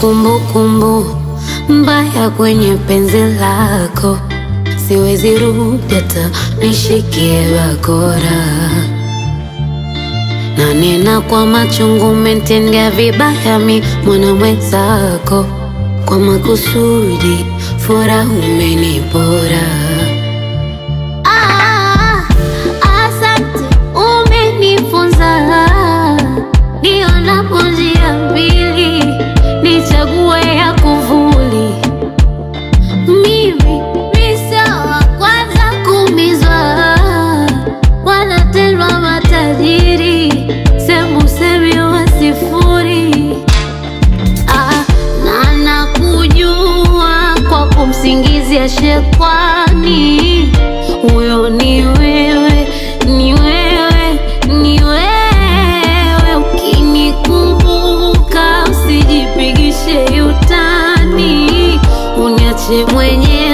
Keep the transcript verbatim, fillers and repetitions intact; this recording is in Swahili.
kumbukumbu mbaya kwenye penzi lako, siwezi rudi hata nishikie bakora. Na nena kwa machungu, umetendea vibaya mi mwana mwenzako, kwa makusudi furaha umenipora. Ah, asante umenifunza, nionapo njia mbili nichague ya kuvuli. Mimi misa wa kwanza kumizwa, wanatendwa matajiri, semu semi wa sifuri. Ah, na nakujua kwa kumsingizia shekwani, huyo ni wewe, ni wewe, ni wewe. Ukinikumbuka usijipigishe utani, uniache mwenyewe.